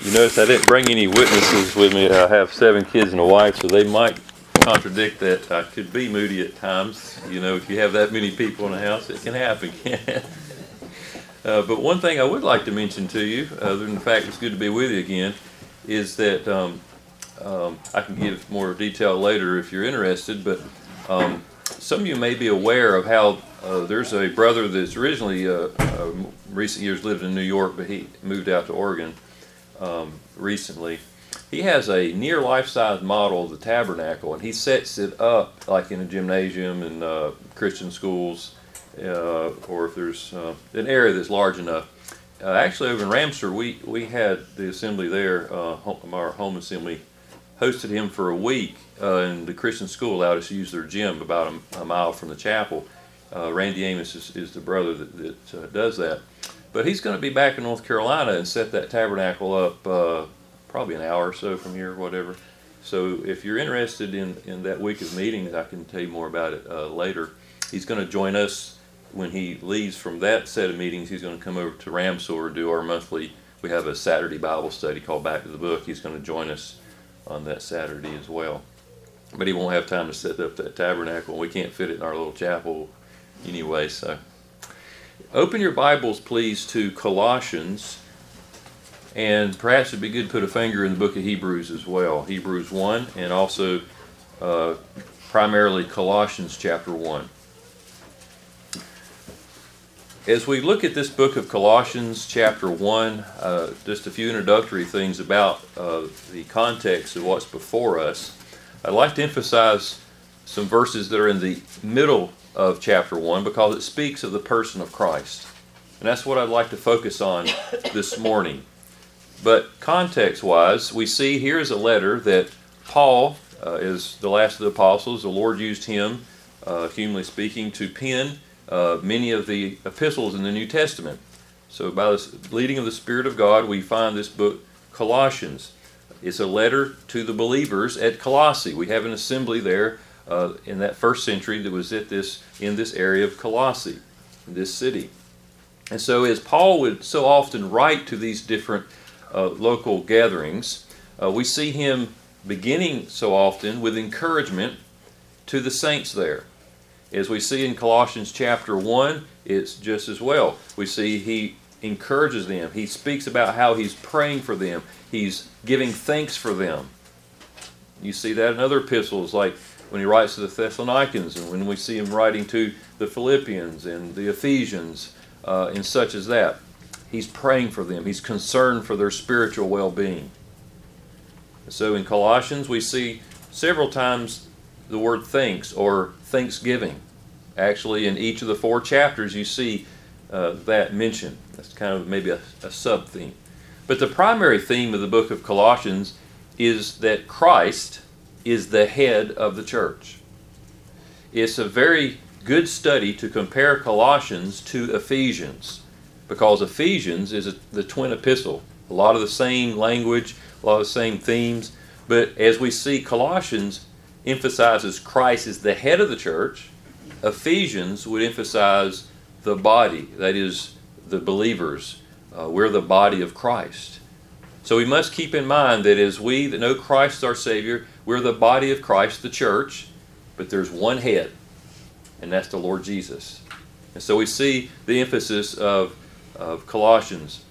You notice I didn't bring any witnesses with me. I have 7 kids and a wife, so they might contradict that. I could be moody at times. You know, if you have that many people in the house, it can happen, can't it? But one thing I would like to mention to you, other than the fact it's good to be with you again, is that I can give more detail later if you're interested, but some of you may be aware of how there's a brother that's originally, recent years lived in New York, but he moved out to Oregon recently. He has a near life-size model of the tabernacle, and he sets it up like in a gymnasium and Christian schools, or if there's an area that's large enough. Actually, over in Ramseur, we had the assembly there, our home assembly, hosted him for a week, and the Christian school allowed us to use their gym about a mile from the chapel. Randy Amos is the brother that does that. But he's going to be back in North Carolina and set that tabernacle up probably an hour or so from here, whatever. So if you're interested in that week of meetings, I can tell you more about it later. He's going to join us when he leaves from that set of meetings. He's going to come over to Ramseur and do our monthly, we have a Saturday Bible study called Back to the Book. He's going to join us on that Saturday as well. But he won't have time to set up that tabernacle. We can't fit it in our little chapel anyway. So open your Bibles, please, to Colossians. And perhaps it'd be good to put a finger in the book of Hebrews as well. Hebrews 1 and also primarily Colossians chapter 1. As we look at this book of Colossians chapter 1, just a few introductory things about the context of what's before us. I'd like to emphasize some verses that are in the middle of chapter 1 because it speaks of the person of Christ. And that's what I'd like to focus on this morning. But context-wise, we see here is a letter that Paul is the last of the apostles. The Lord used him, humanly speaking, to pen many of the epistles in the New Testament. So by the leading of the Spirit of God, we find this book, Colossians. It's a letter to the believers at Colossae. We have an assembly there in that first century that was in this area of Colossae, in this city. And so as Paul would so often write to these different local gatherings, we see him beginning so often with encouragement to the saints there. As we see in Colossians chapter 1, it's just as well. We see he encourages them. He speaks about how he's praying for them. He's giving thanks for them. You see that in other epistles, like when he writes to the Thessalonians, and when we see him writing to the Philippians and the Ephesians, and such as that. He's praying for them. He's concerned for their spiritual well-being. So in Colossians, we see several times the word thanks or thanksgiving. Actually, in each of the 4 chapters, you see that mentioned. That's kind of maybe a sub-theme. But the primary theme of the book of Colossians is that Christ is the head of the church. It's a very good study to compare Colossians to Ephesians, because Ephesians is the twin epistle. A lot of the same language, a lot of the same themes, but as we see, Colossians emphasizes Christ as the head of the church. Ephesians would emphasize the body, that is, the believers. We're the body of Christ. So we must keep in mind that as we that know Christ our Savior, we're the body of Christ, the church, but there's one head, and that's the Lord Jesus. And so we see the emphasis of Colossians.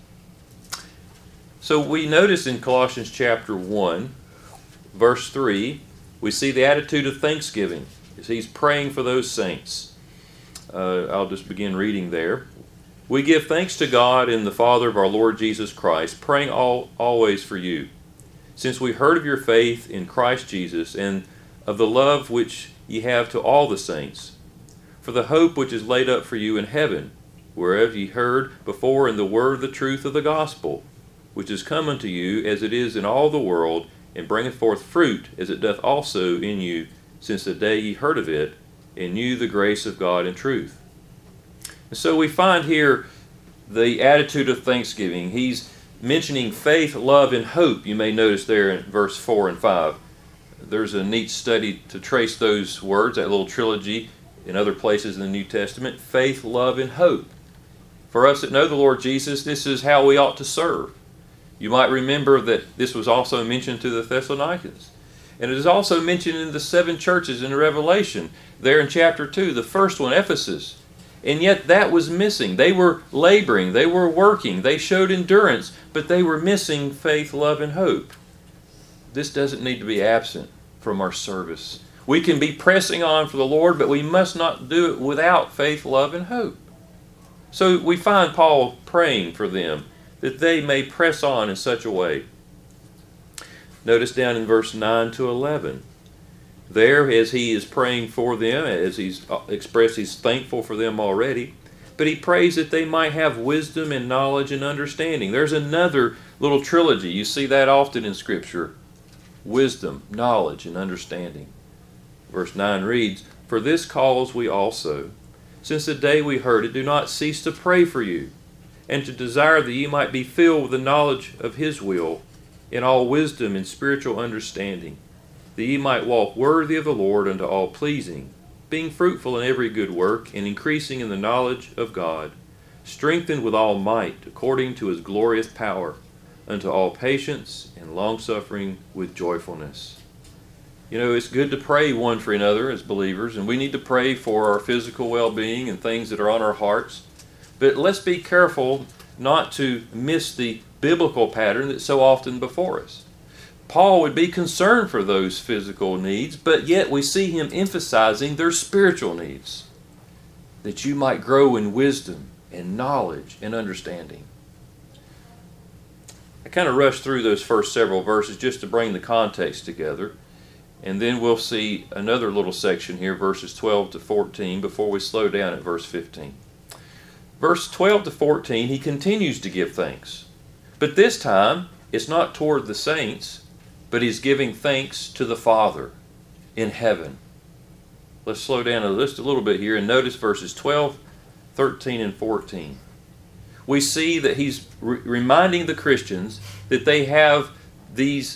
So we notice in Colossians chapter 1, verse 3, we see the attitude of thanksgiving. He's praying for those saints. I'll just begin reading there. We give thanks to God and the Father of our Lord Jesus Christ, praying always for you, since we heard of your faith in Christ Jesus and of the love which ye have to all the saints, for the hope which is laid up for you in heaven, whereof ye heard before in the word of the truth of the gospel, which is come unto you as it is in all the world, and bringeth forth fruit as it doth also in you, since the day ye heard of it, and knew the grace of God in truth. And so we find here the attitude of thanksgiving. He's mentioning faith, love, and hope. You may notice there in verse 4 and 5. There's a neat study to trace those words, that little trilogy in other places in the New Testament. Faith, love, and hope. For us that know the Lord Jesus, this is how we ought to serve. You might remember that this was also mentioned to the Thessalonians. And it is also mentioned in the 7 churches in Revelation, there in chapter 2, the first one, Ephesus. And yet that was missing. They were laboring, they were working, they showed endurance, but they were missing faith, love, and hope. This doesn't need to be absent from our service. We can be pressing on for the Lord, but we must not do it without faith, love, and hope. So we find Paul praying for them that they may press on in such a way. Notice down in verse 9 to 11. There, as he is praying for them, as he's expressed he's thankful for them already, but he prays that they might have wisdom and knowledge and understanding. There's another little trilogy. You see that often in Scripture. Wisdom, knowledge, and understanding. Verse 9 reads, "For this cause we also, since the day we heard it, do not cease to pray for you, and to desire that ye might be filled with the knowledge of his will, in all wisdom and spiritual understanding, that ye might walk worthy of the Lord unto all pleasing, being fruitful in every good work, and increasing in the knowledge of God, strengthened with all might, according to his glorious power, unto all patience and longsuffering with joyfulness." You know, it's good to pray one for another as believers, and we need to pray for our physical well-being and things that are on our hearts. But let's be careful not to miss the biblical pattern that's so often before us. Paul would be concerned for those physical needs, but yet we see him emphasizing their spiritual needs, that you might grow in wisdom and knowledge and understanding. I kind of rushed through those first several verses just to bring the context together, and then we'll see another little section here, verses 12 to 14, before we slow down at verse 15. Verse 12 to 14, he continues to give thanks. But this time, it's not toward the saints, but he's giving thanks to the Father in heaven. Let's slow down just a little bit here and notice verses 12, 13, and 14. We see that he's reminding the Christians that they have these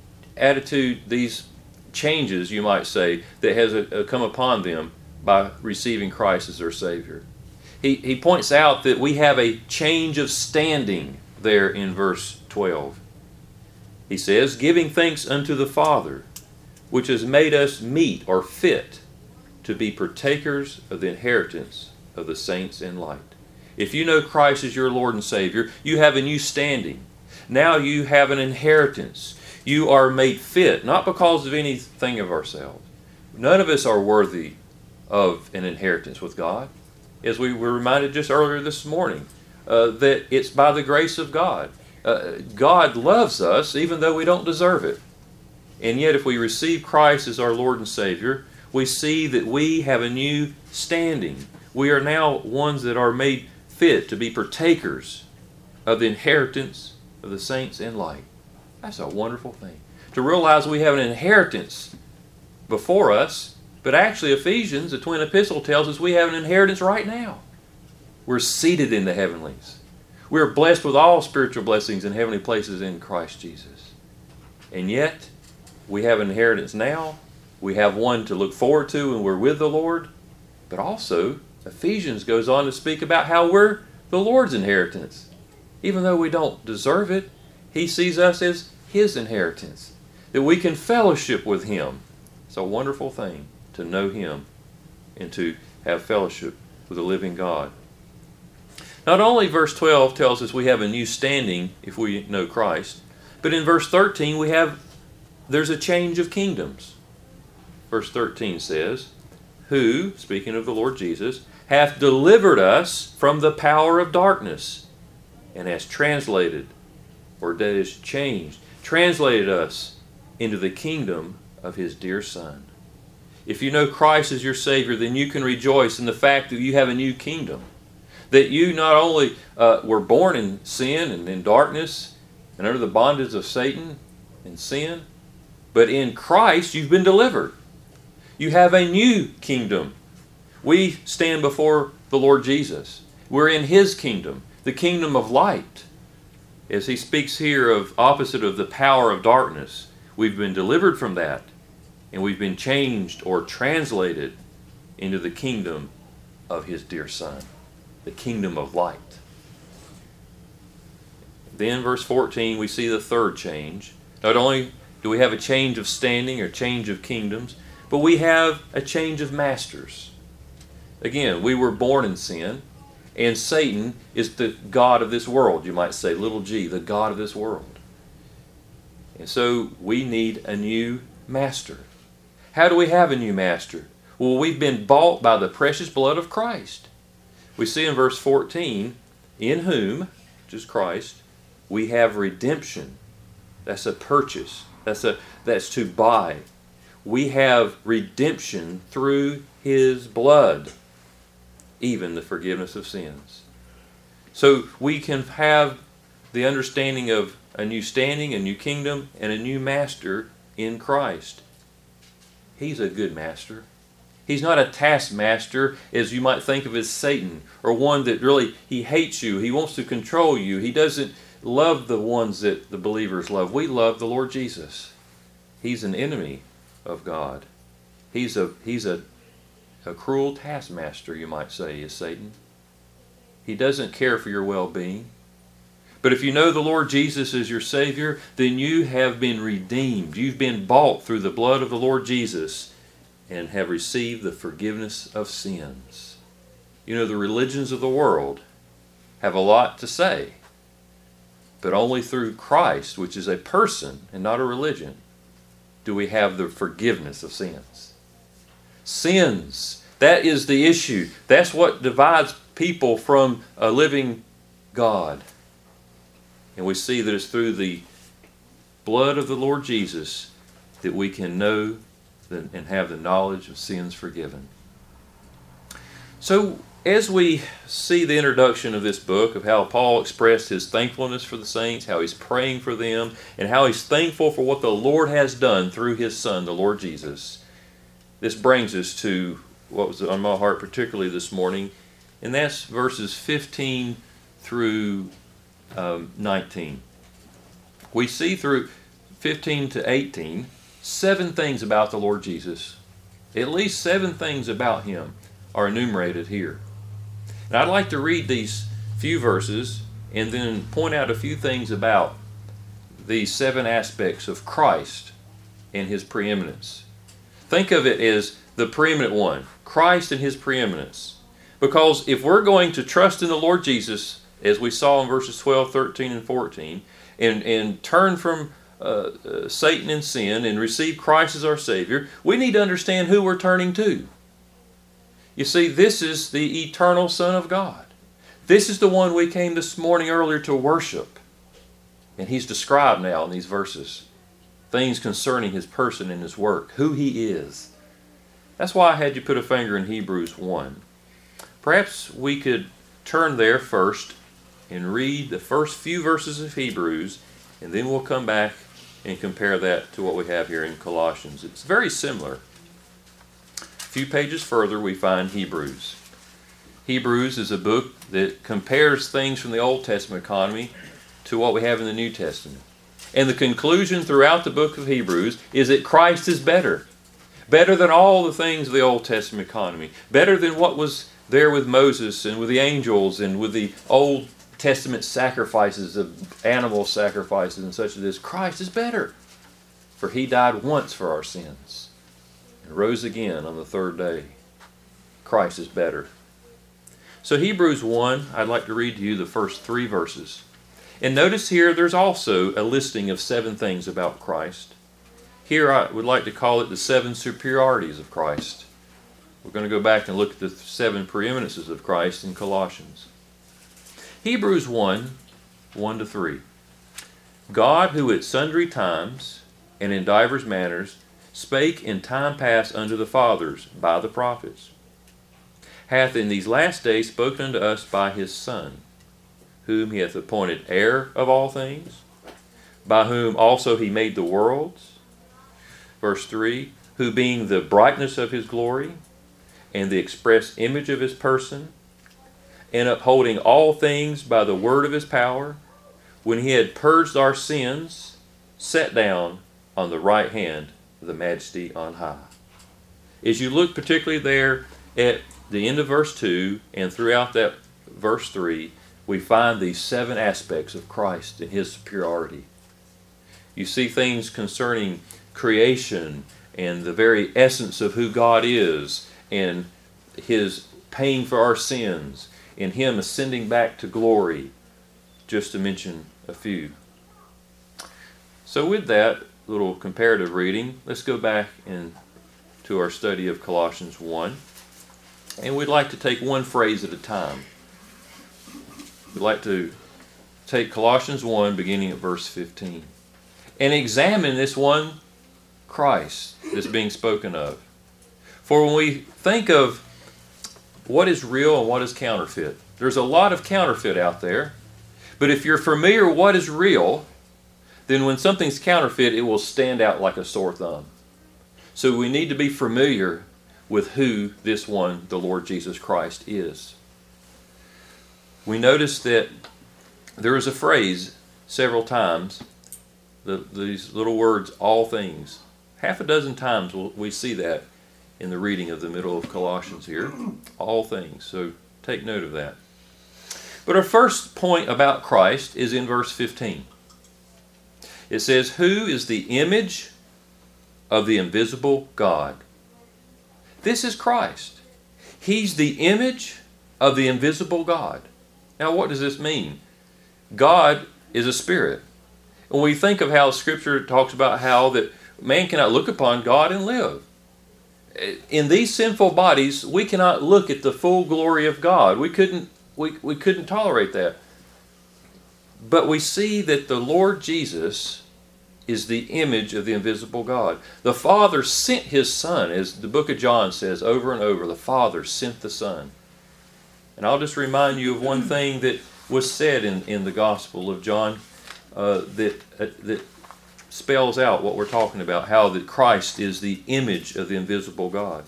these changes, you might say, that has come upon them by receiving Christ as their Savior. He points out that we have a change of standing there in verse 12. He says, "Giving thanks unto the Father, which has made us meet or fit to be partakers of the inheritance of the saints in light." If you know Christ as your Lord and Savior, you have a new standing. Now you have an inheritance. You are made fit, not because of anything of ourselves. None of us are worthy of an inheritance with God. As we were reminded just earlier this morning, that it's by the grace of God. God loves us even though we don't deserve it. And yet if we receive Christ as our Lord and Savior, we see that we have a new standing. We are now ones that are made fit to be partakers of the inheritance of the saints in light. That's a wonderful thing. To realize we have an inheritance before us, but actually Ephesians, the twin epistle, tells us we have an inheritance right now. We're seated in the heavenlies. We're blessed with all spiritual blessings in heavenly places in Christ Jesus. And yet, we have an inheritance now. We have one to look forward to when we're with the Lord. But also, Ephesians goes on to speak about how we're the Lord's inheritance. Even though we don't deserve it, He sees us as His inheritance. That we can fellowship with Him. It's a wonderful thing to know Him and to have fellowship with the living God. Not only verse 12 tells us we have a new standing if we know Christ, but in verse 13 there's a change of kingdoms. Verse 13 says, "Who," speaking of the Lord Jesus, "hath delivered us from the power of darkness, and has translated," or that is changed, translated us into the kingdom of His dear Son. If you know Christ as your Savior, then you can rejoice in the fact that you have a new kingdom. That you not only were born in sin and in darkness and under the bondage of Satan and sin, but in Christ you've been delivered. You have a new kingdom. We stand before the Lord Jesus. We're in His kingdom, the kingdom of light. As He speaks here of opposite of the power of darkness, we've been delivered from that, and we've been changed or translated into the kingdom of His dear Son. The kingdom of light. Then verse 14, we see the third change. Not only do we have a change of standing or change of kingdoms, but we have a change of masters. Again, we were born in sin, and Satan is the god of this world, you might say, little g, the god of this world. And so we need a new master. How do we have a new master? Well, we've been bought by the precious blood of Christ. We see in verse 14, in whom, which is Christ, we have redemption. That's a purchase. That's to buy. We have redemption through His blood, even the forgiveness of sins. So we can have the understanding of a new standing, a new kingdom, and a new master in Christ. He's a good master. He's not a taskmaster, as you might think of as Satan, or one that really, he hates you. He wants to control you. He doesn't love the ones that the believers love. We love the Lord Jesus. He's an enemy of God. He's a cruel taskmaster, you might say, is Satan. He doesn't care for your well-being. But if you know the Lord Jesus as your Savior, then you have been redeemed. You've been bought through the blood of the Lord Jesus and have received the forgiveness of sins. You know, the religions of the world have a lot to say, but only through Christ, which is a person and not a religion, do we have the forgiveness of sins. Sins, that is the issue. That's what divides people from a living God. And we see that it's through the blood of the Lord Jesus that we can know and have the knowledge of sins forgiven. So, as we see the introduction of this book, of how Paul expressed his thankfulness for the saints, how he's praying for them, and how he's thankful for what the Lord has done through his Son, the Lord Jesus, this brings us to what was on my heart particularly this morning, and that's verses 15 through 19. We see through 15 to 18 7 things about the Lord Jesus. At least 7 things about Him are enumerated here. And I'd like to read these few verses and then point out a few things about these 7 aspects of Christ and His preeminence. Think of it as the preeminent one, Christ and His preeminence. Because if we're going to trust in the Lord Jesus, as we saw in verses 12, 13, and 14, and turn from Satan and sin and receive Christ as our Savior, we need to understand who we're turning to. You see, this is the eternal Son of God. This is the one we came this morning earlier to worship. And He's described now in these verses things concerning His person and His work, who He is. That's why I had you put a finger in Hebrews 1. Perhaps we could turn there first and read the first few verses of Hebrews, and then we'll come back and compare that to what we have here in Colossians. It's very similar. A few pages further, we find Hebrews. Hebrews is a book that compares things from the Old Testament economy to what we have in the New Testament. And the conclusion throughout the book of Hebrews is that Christ is better. Better than all the things of the Old Testament economy. Better than what was there with Moses and with the angels and with the Old Testament sacrifices of animal sacrifices and such as this. Christ is better. For He died once for our sins and rose again on the 3rd day. Christ is better. So Hebrews 1, I'd like to read to you the first 3 verses. And notice here there's also a listing of 7 things about Christ. Here I would like to call it the 7 superiorities of Christ. We're going to go back and look at the 7 preeminences of Christ in Colossians. Hebrews 1, 1-3. God, who at sundry times and in divers manners spake in time past unto the fathers by the prophets, hath in these last days spoken unto us by His Son, whom He hath appointed heir of all things, by whom also He made the worlds. Verse 3, who being the brightness of His glory, and the express image of His person, and upholding all things by the word of His power, when He had purged our sins, sat down on the right hand of the Majesty on high. As you look particularly there at the end of verse 2 and throughout that verse 3, we find these 7 aspects of Christ and His superiority. You see things concerning creation and the very essence of who God is, and His paying for our sins, and Him ascending back to glory, just to mention a few. So with that little comparative reading, let's go back to our study of Colossians 1. And we'd like to take one phrase at a time. We'd like to take Colossians 1, beginning at verse 15, and examine this one Christ that's being spoken of. For when we think of what is real and what is counterfeit, there's a lot of counterfeit out there. But if you're familiar with what is real, then when something's counterfeit, it will stand out like a sore thumb. So we need to be familiar with who this one, the Lord Jesus Christ, is. We notice that there is a phrase several times, these little words, all things. Half a dozen times we see that in the reading of the middle of Colossians here. All things. So take note of that. But our first point about Christ is in verse 15. It says, who is the image of the invisible God? This is Christ. He's the image of the invisible God. Now what does this mean? God is a spirit. When we think of how Scripture talks about how that man cannot look upon God and live. In these sinful bodies, we cannot look at the full glory of God. We couldn't tolerate that. But we see that the Lord Jesus is the image of the invisible God. The Father sent His Son, as the book of John says over and over, the Father sent the Son. And I'll just remind you of one thing that was said in the Gospel of John that spells out what we're talking about, how that Christ is the image of the invisible God.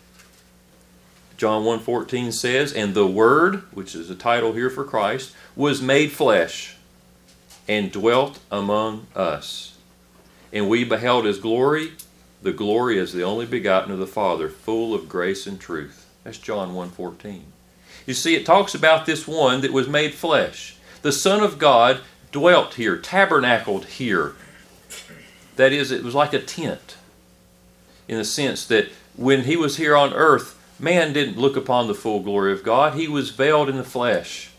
John 1:14 says, and the Word, which is a title here for Christ, was made flesh and dwelt among us. And we beheld His glory, the glory as the only begotten of the Father, full of grace and truth. That's John 1:14. You see, it talks about this one that was made flesh. The Son of God dwelt here, tabernacled here. That is, it was like a tent, in the sense that when He was here on earth, man didn't look upon the full glory of God. He was veiled in the flesh.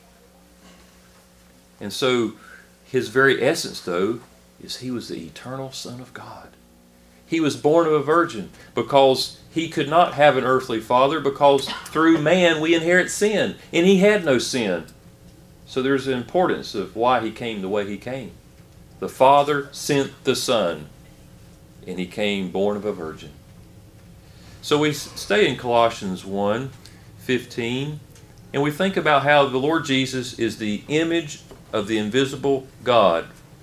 And so His very essence, though, is He was the eternal Son of God. He was born of a virgin because He could not have an earthly father, because through man we inherit sin, and He had no sin. So there's an importance of why He came the way He came. The Father sent the Son, and He came born of a virgin. So we stay in Colossians 1:15, and we think about how the Lord Jesus is the image of the invisible God.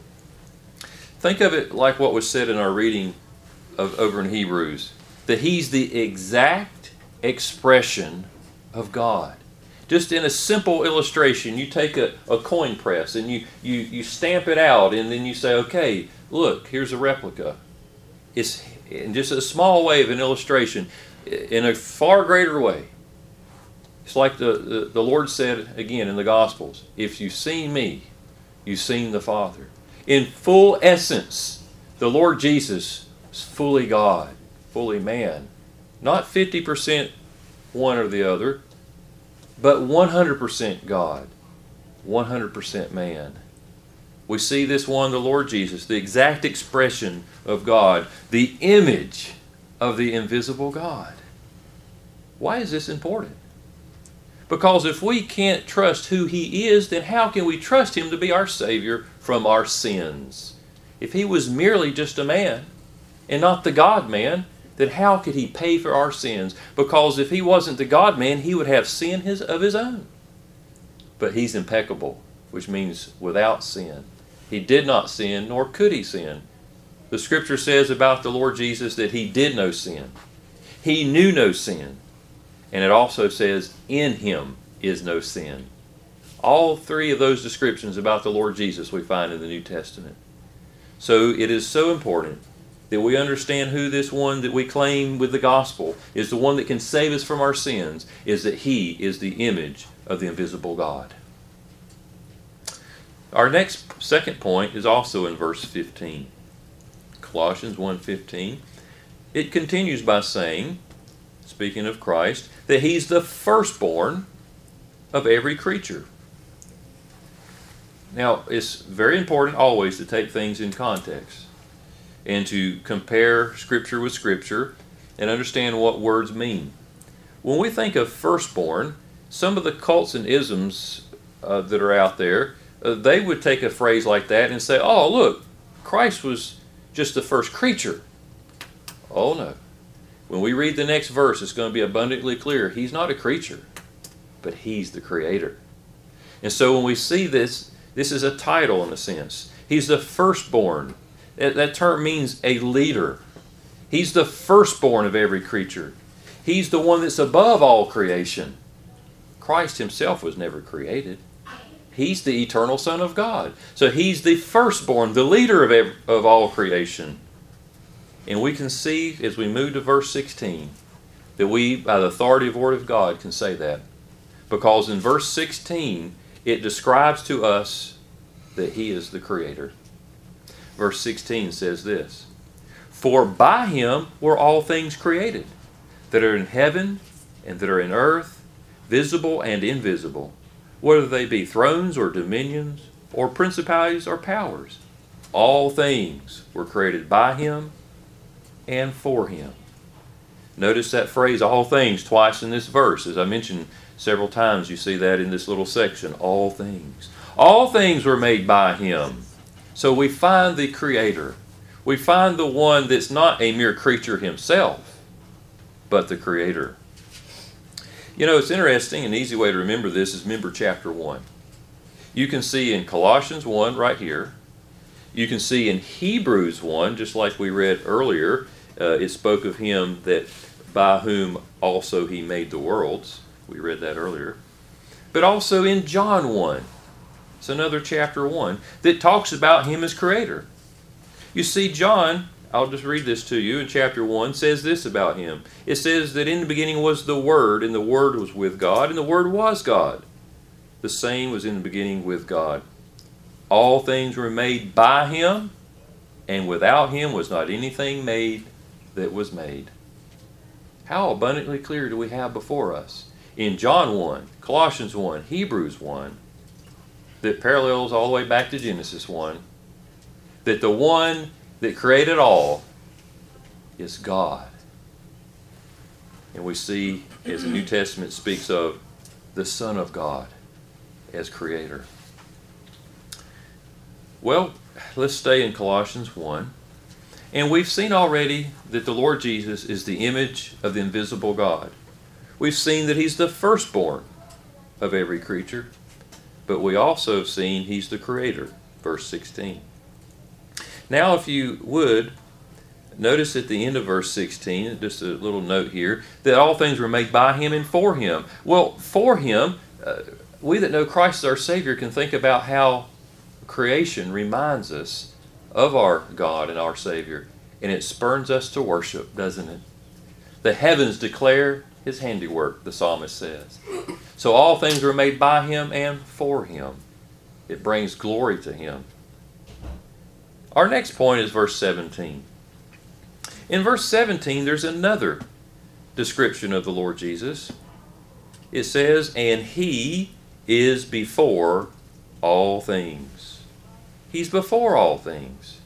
Think of it like what was said in our reading over in Hebrews, that He's the exact expression of God. Just in a simple illustration, you take a coin press and you stamp it out, and then you say, okay, look, here's a replica. It's in just a small way of an illustration, in a far greater way. It's like the Lord said again in the Gospels, if you've seen me, you've seen the Father. In full essence, the Lord Jesus is fully God, fully man. Not 50% one or the other, but 100% God, 100% man. We see this one, the Lord Jesus, the exact expression of God, the image of the invisible God. Why is this important? Because if we can't trust who He is, then how can we trust Him to be our Savior from our sins? If He was merely just a man and not the God-man, then how could He pay for our sins? Because if He wasn't the God-man, He would have sin of His own. But He's impeccable, which means without sin. He did not sin, nor could He sin. The Scripture says about the Lord Jesus that He did no sin. He knew no sin. And it also says, in Him is no sin. All three of those descriptions about the Lord Jesus we find in the New Testament. So it is so important that we understand who this one that we claim with the gospel is, the one that can save us from our sins, is that He is the image of the invisible God. Our second point is also in verse 15. Colossians 1:15. It continues by saying, speaking of Christ, that He's the firstborn of every creature. Now, it's very important always to take things in context and to compare Scripture with Scripture and understand what words mean. When we think of firstborn, some of the cults and isms that are out there, they would take a phrase like that and say, oh, look, Christ was just the first creature. Oh, no. When we read the next verse, it's going to be abundantly clear. He's not a creature, but He's the Creator. And so when we see this, this is a title in a sense. He's the firstborn. That term means a leader. He's the firstborn of every creature. He's the one that's above all creation. Christ Himself was never created. He's the eternal Son of God. So He's the firstborn, the leader of all creation. And we can see as we move to verse 16 that we, by the authority of the Word of God, can say that. Because in verse 16, it describes to us that He is the Creator. Verse 16 says this, "For by Him were all things created, that are in heaven and that are in earth, visible and invisible, whether they be thrones or dominions or principalities or powers. All things were created by Him and for Him." Notice that phrase, all things, twice in this verse. As I mentioned several times, you see that in this little section, all things. All things were made by Him. So we find the Creator. We find the one that's not a mere creature Himself, but the Creator. You know, it's interesting, an easy way to remember this is remember chapter 1. You can see in Colossians 1 right here. You can see in Hebrews 1, just like we read earlier, it spoke of Him that by whom also He made the worlds. We read that earlier. But also in John 1. It's another chapter 1 that talks about Him as Creator. You see, John, I'll just read this to you, in chapter 1, says this about Him. It says that in the beginning was the Word, and the Word was with God, and the Word was God. The same was in the beginning with God. All things were made by Him, and without Him was not anything made that was made. How abundantly clear do we have before us? In John 1, Colossians 1, Hebrews 1, that parallels all the way back to Genesis 1, that the one that created all is God. And we see, as the New Testament speaks of, the Son of God as Creator. Well, let's stay in Colossians 1. And we've seen already that the Lord Jesus is the image of the invisible God. We've seen that He's the firstborn of every creature. But we also have seen He's the Creator. Verse 16. Now, if you would, notice at the end of verse 16, just a little note here, that all things were made by Him and for Him. Well, for Him, we that know Christ as our Savior can think about how creation reminds us of our God and our Savior. And it spurns us to worship, doesn't it? The heavens declare His handiwork, the psalmist says. So all things were made by Him and for Him. It brings glory to Him. Our next point is verse 17. In verse 17, there's another description of the Lord Jesus. It says, "And He is before all things." He's before all things.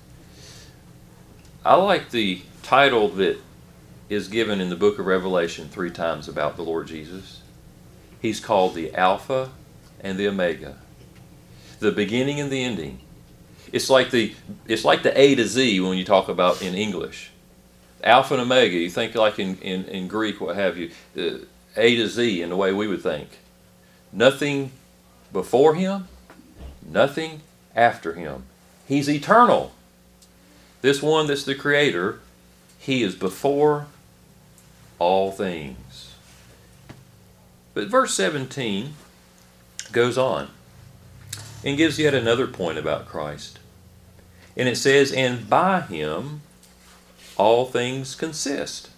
I like the title that is given in the book of Revelation 3 times about the Lord Jesus. He's called the Alpha and the Omega, the beginning and the ending. It's like the A to Z when you talk about in English. Alpha and Omega, you think like in Greek, what have you, A to Z in the way we would think. Nothing before Him, nothing after Him. He's eternal. This one that's the Creator, He is before all things. But verse 17 goes on and gives yet another point about Christ. And it says, "And by Him all things consist."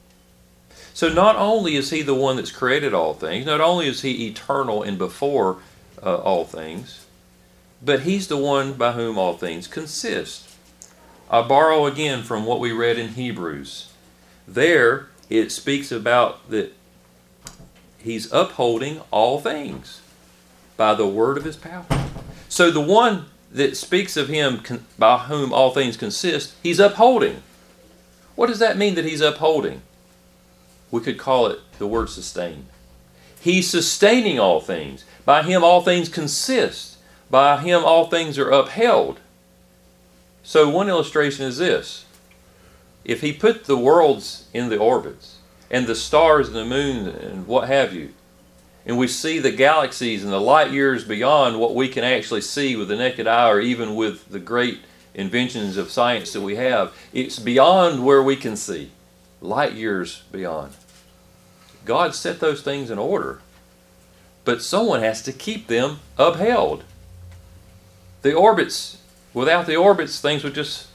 So not only is He the one that's created all things, not only is He eternal and before all things, but He's the one by whom all things consist. I borrow again from what we read in Hebrews. There it speaks about that He's upholding all things by the word of His power. So the one that speaks of Him by whom all things consist, He's upholding. What does that mean that He's upholding? We could call it the word sustain. He's sustaining all things. By Him all things consist. By Him all things are upheld. So one illustration is this. If He put the worlds in the orbits, and the stars and the moon and what have you, and we see the galaxies and the light years beyond what we can actually see with the naked eye, or even with the great inventions of science that we have, it's beyond where we can see. Light years beyond. God set those things in order, but someone has to keep them upheld. The orbits, without the orbits, things would just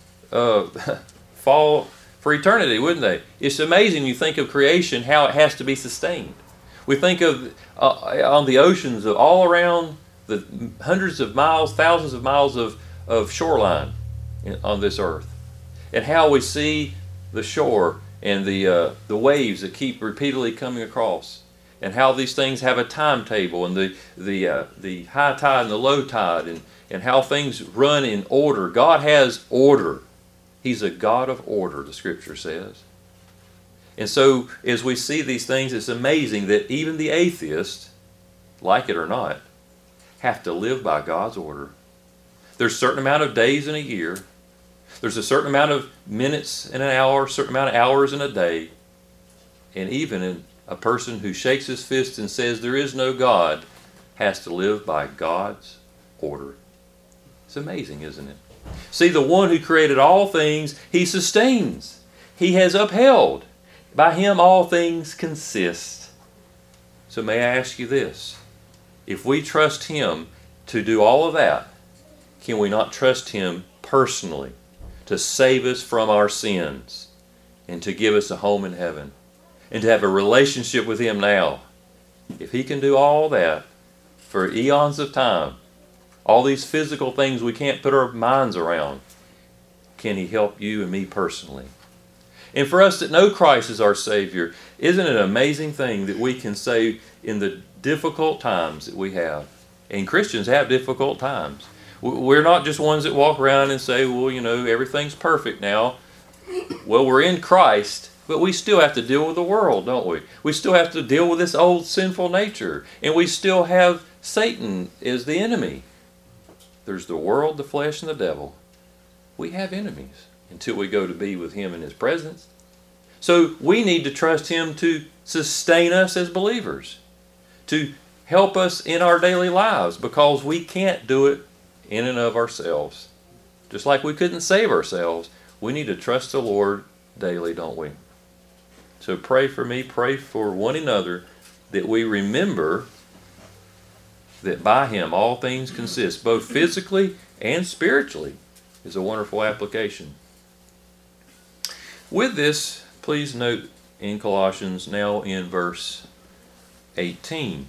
fall for eternity, wouldn't they? It's amazing, you think of creation, how it has to be sustained. We think of on the oceans, of all around the hundreds of miles, thousands of miles of shoreline on this earth, and how we see the shore and the waves that keep repeatedly coming across, and how these things have a timetable, and the high tide and the low tide, and how things run in order. God has order. He's a God of order, the Scripture says. And so, as we see these things, it's amazing that even the atheists, like it or not, have to live by God's order. There's a certain amount of days in a year. There's a certain amount of minutes in an hour, a certain amount of hours in a day. And even a person who shakes his fist and says there is no God has to live by God's order. It's amazing, isn't it? See, the one who created all things, He sustains. He has upheld. By Him all things consist. So may I ask you this? If we trust Him to do all of that, can we not trust Him personally to save us from our sins and to give us a home in heaven and to have a relationship with Him now? If He can do all that for eons of time, all these physical things we can't put our minds around, can He help you and me personally? And for us that know Christ as our Savior, isn't it an amazing thing that we can say in the difficult times that we have? And Christians have difficult times. We're not just ones that walk around and say, well, everything's perfect now. Well, we're in Christ, but we still have to deal with the world, don't we? We still have to deal with this old sinful nature. And we still have Satan as the enemy. There's the world, the flesh, and the devil. We have enemies until we go to be with Him in His presence. So we need to trust Him to sustain us as believers, to help us in our daily lives, because we can't do it in and of ourselves. Just like we couldn't save ourselves, we need to trust the Lord daily, don't we? So pray for me, pray for one another, that we remember that by Him all things consist, both physically and spiritually, is a wonderful application. With this, please note in Colossians, now in verse 18.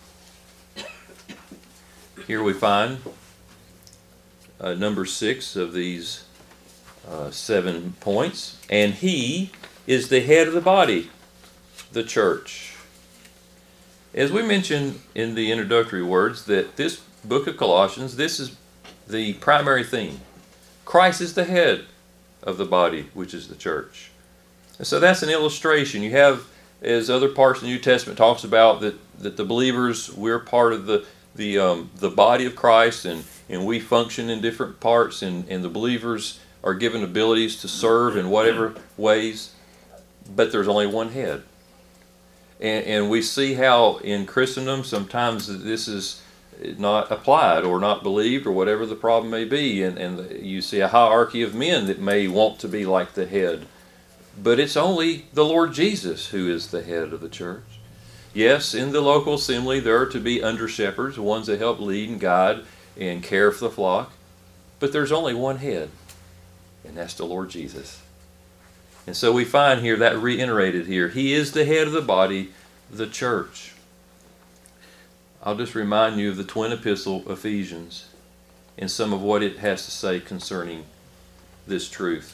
Here we find number 6 of these 7 points. And He is the head of the body, the church. As we mentioned in the introductory words, that this book of Colossians, this is the primary theme. Christ is the head of the body, which is the church. And so that's an illustration. You have, as other parts of the New Testament talks about, that the believers, we're part of the body of Christ, and we function in different parts, and the believers are given abilities to serve in whatever ways, but there's only one head. And we see how in Christendom sometimes this is not applied or not believed or whatever the problem may be. And you see a hierarchy of men that may want to be like the head. But it's only the Lord Jesus who is the head of the church. Yes, in the local assembly there are to be under-shepherds, ones that help lead and guide and care for the flock. But there's only one head, and that's the Lord Jesus. And so we find here that reiterated here. He is the head of the body, the church. I'll just remind you of the twin epistle, Ephesians. and some of what it has to say concerning this truth.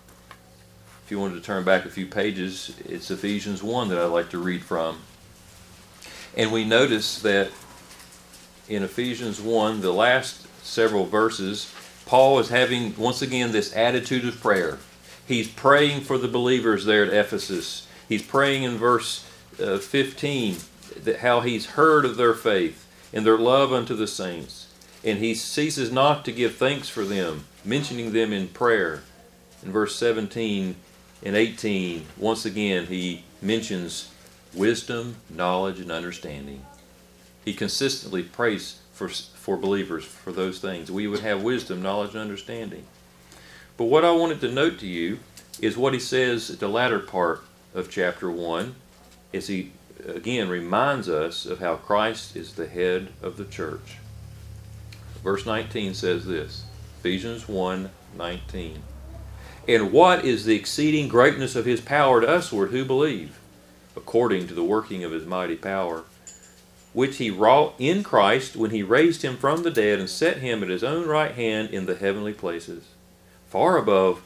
If you wanted to turn back a few pages, it's Ephesians 1 that I'd like to read from. And we notice that in Ephesians 1, the last several verses, Paul is having, once again, this attitude of prayer. He's praying for the believers there at Ephesus. He's praying in verse 15 that how he's heard of their faith and their love unto the saints. And he ceases not to give thanks for them, mentioning them in prayer. In verse 17 and 18, once again, he mentions wisdom, knowledge, and understanding. He consistently prays for believers for those things. We would have wisdom, knowledge, and understanding. But what I wanted to note to you is what he says at the latter part of chapter 1, as he again reminds us of how Christ is the head of the church. Verse 19 says this, Ephesians 1:19. And what is the exceeding greatness of his power to usward who believe, according to the working of his mighty power, which he wrought in Christ when he raised him from the dead and set him at his own right hand in the heavenly places, far above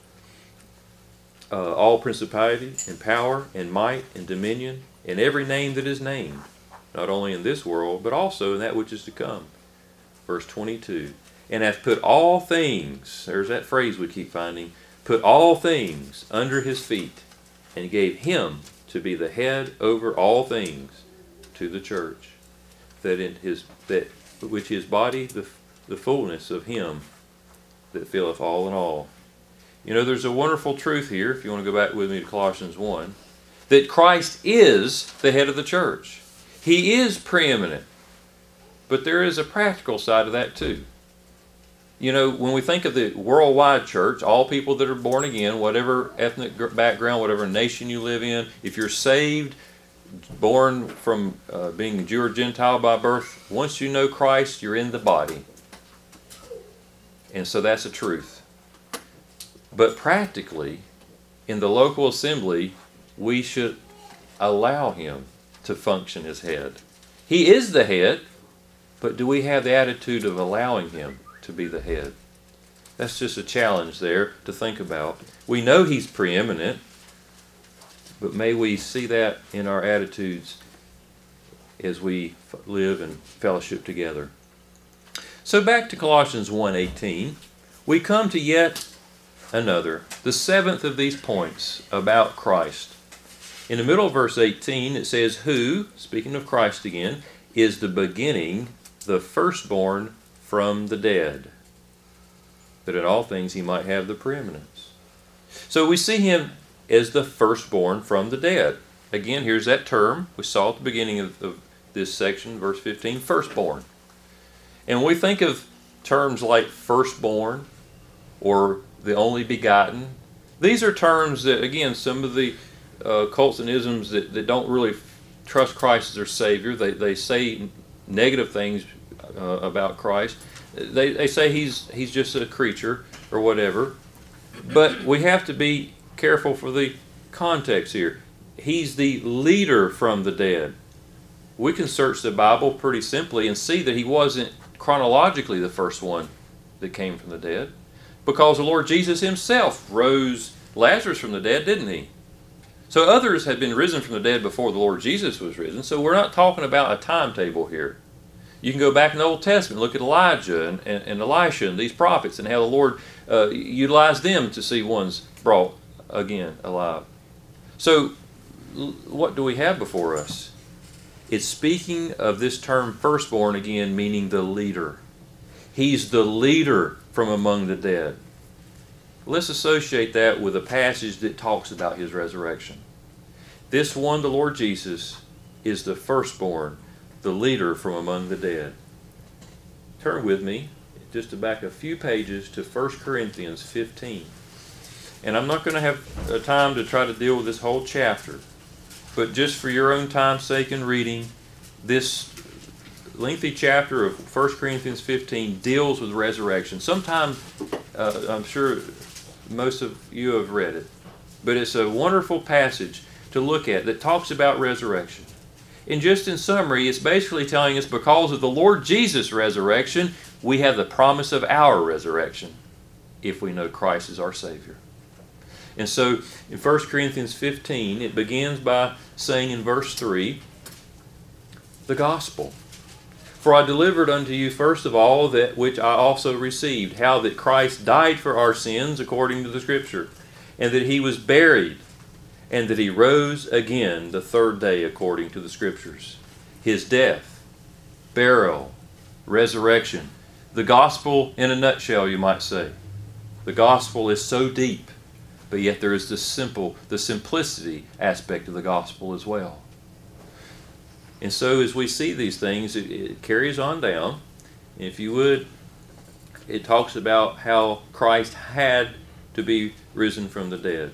all principality and power and might and dominion and every name that is named, not only in this world, but also in that which is to come. Verse 22, and hath put all things, there's that phrase we keep finding, put all things under his feet, and gave him to be the head over all things to the church, that which his body, the fullness of him that filleth all in all. You know, there's a wonderful truth here, if you want to go back with me to Colossians 1, that Christ is the head of the church. He is preeminent. But there is a practical side of that too. You know, when we think of the worldwide church, all people that are born again, whatever ethnic background, whatever nation you live in, if you're saved, born from being Jew or Gentile by birth, once you know Christ, you're in the body. And so that's a truth. But practically, in the local assembly, we should allow him to function as head. He is the head, but do we have the attitude of allowing him to be the head? That's just a challenge there to think about. We know he's preeminent, but may we see that in our attitudes as we live and fellowship together. So back to Colossians 1:18, we come to yet another, the seventh of these points about Christ. In the middle of verse 18 it says, who, speaking of Christ again, is the beginning, the firstborn from the dead, that in all things he might have the preeminence. So we see him as the firstborn from the dead. Again, here's that term we saw at the beginning of this section, verse 15, firstborn. And when we think of terms like firstborn or the only begotten, these are terms that, again, some of the cults and isms that don't really trust Christ as their Savior, they say negative things about Christ. They say he's just a creature or whatever. But we have to be careful for the context here. He's the leader from the dead. We can search the Bible pretty simply and see that he wasn't chronologically the first one that came from the dead, because the Lord Jesus himself rose Lazarus from the dead, didn't he? So others had been risen from the dead before the Lord Jesus was risen. So we're not talking about a timetable here. You can go back in the Old Testament, look at Elijah and Elisha and these prophets and how the Lord utilized them to see ones brought again alive. So what do we have before us? It's speaking of this term firstborn again, meaning the leader. He's the leader from among the dead. Let's associate that with a passage that talks about his resurrection. This one, the Lord Jesus, is the firstborn, the leader from among the dead. Turn with me just to back a few pages to 1 Corinthians 15. And I'm not going to have time to try to deal with this whole chapter, but just for your own time's sake in reading, this lengthy chapter of 1 Corinthians 15 deals with resurrection. Sometimes, I'm sure most of you have read it, but it's a wonderful passage to look at that talks about resurrection. And just in summary, it's basically telling us because of the Lord Jesus' resurrection, we have the promise of our resurrection if we know Christ is our Savior. And so in 1 Corinthians 15, it begins by saying in verse 3, the gospel. For I delivered unto you first of all that which I also received, how that Christ died for our sins according to the Scripture, and that he was buried, and that he rose again the third day according to the Scriptures. His death, burial, resurrection. The gospel in a nutshell, you might say. The gospel is so deep, but yet there is the simplicity aspect of the gospel as well. And so as we see these things, it carries on down. If you would, it talks about how Christ had to be risen from the dead.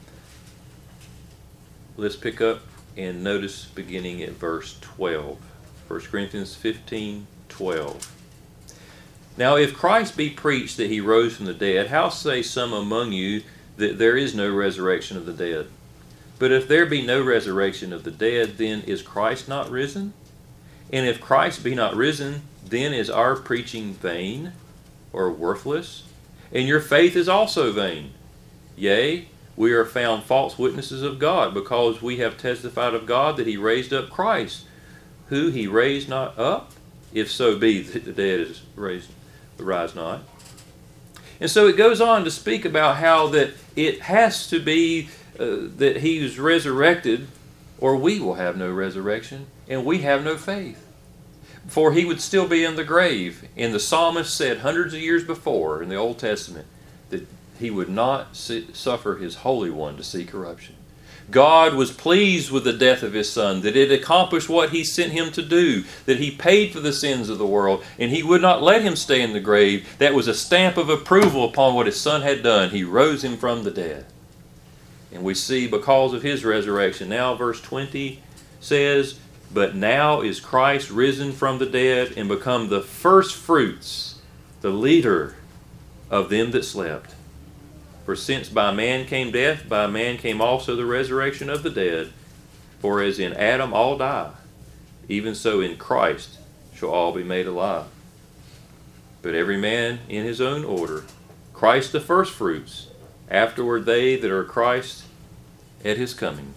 Let's pick up and notice beginning at verse 12. 1 Corinthians 15:12. Now if Christ be preached that he rose from the dead, how say some among you that there is no resurrection of the dead? But if there be no resurrection of the dead, then is Christ not risen? And if Christ be not risen, then is our preaching vain or worthless? And your faith is also vain. Yea, we are found false witnesses of God, because we have testified of God that he raised up Christ, who he raised not up, if so be that the dead is raised, rise not. And so it goes on to speak about how that it has to be that he is resurrected, or we will have no resurrection, and we have no faith. For he would still be in the grave. And the psalmist said hundreds of years before in the Old Testament that he would not suffer his Holy One to see corruption. God was pleased with the death of his Son, that it accomplished what he sent him to do, that he paid for the sins of the world, and he would not let him stay in the grave. That was a stamp of approval upon what his Son had done. He rose him from the dead. And we see because of his resurrection. Now verse 20 says, but now is Christ risen from the dead and become the first fruits, the leader of them that slept. For since by man came death, by man came also the resurrection of the dead. For as in Adam all die, even so in Christ shall all be made alive. But every man in his own order, Christ the first fruits, afterward they that are Christ at his coming.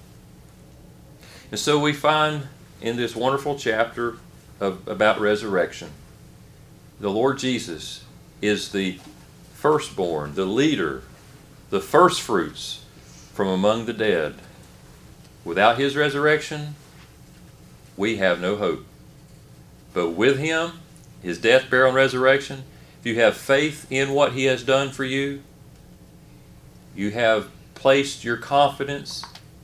And so we find in this wonderful chapter about resurrection, the Lord Jesus is the firstborn, the leader, the first fruits from among the dead. Without his resurrection, we have no hope. But with him, his death, burial, and resurrection, if you have faith in what he has done for you, you have placed your confidence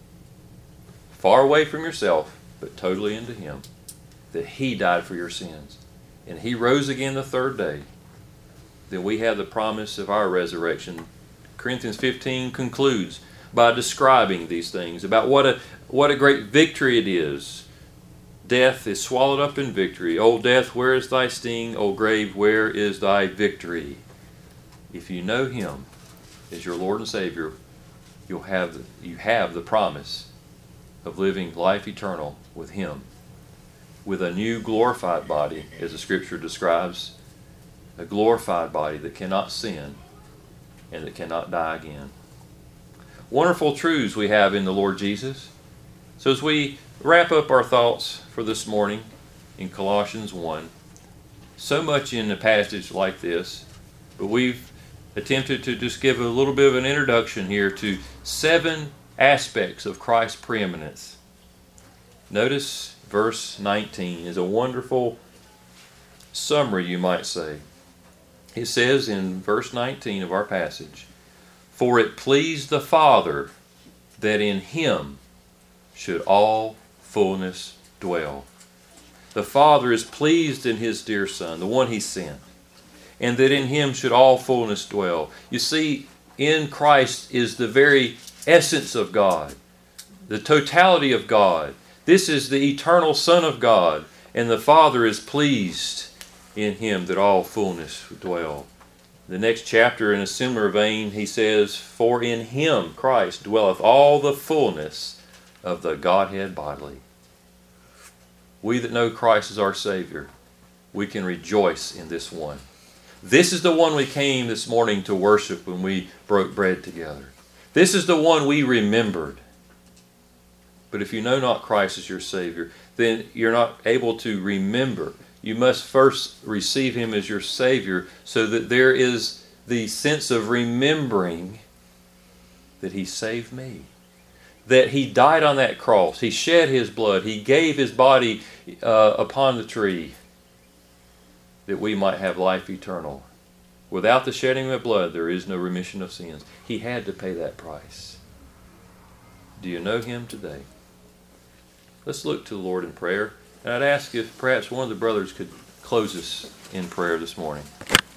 far away from yourself, but totally into him, that he died for your sins, and he rose again the third day, then we have the promise of our resurrection. Corinthians 15 concludes by describing these things, about what a great victory it is. Death is swallowed up in victory. O death, where is thy sting? O grave, where is thy victory? If you know him as your Lord and Savior, you have the promise of living life eternal with him, with a new glorified body, as the Scripture describes, a glorified body that cannot sin and that cannot die again. Wonderful truths we have in the Lord Jesus. So as we wrap up our thoughts for this morning in Colossians 1, so much in a passage like this, but we've attempted to just give a little bit of an introduction here to 7 aspects of Christ's preeminence. Notice verse 19 is a wonderful summary, you might say. It says in verse 19 of our passage, for it pleased the Father that in him should all fullness dwell. The Father is pleased in his dear Son, the one he sent, and that in him should all fullness dwell. You see, in Christ is the very essence of God, the totality of God. This is the eternal Son of God, and the Father is pleased in him that all fullness dwell. The next chapter, in a similar vein, he says, for in him, Christ, dwelleth all the fullness of the Godhead bodily. We that know Christ as our Savior, we can rejoice in this one. This is the one we came this morning to worship when we broke bread together. This is the one we remembered. But if you know not Christ as your Savior, then you're not able to remember. You must first receive Him as your Savior so that there is the sense of remembering that He saved me. That He died on that cross. He shed His blood. He gave His body upon the tree that we might have life eternal. Without the shedding of blood, there is no remission of sins. He had to pay that price. Do you know Him today? Let's look to the Lord in prayer. And I'd ask if perhaps one of the brothers could close us in prayer this morning.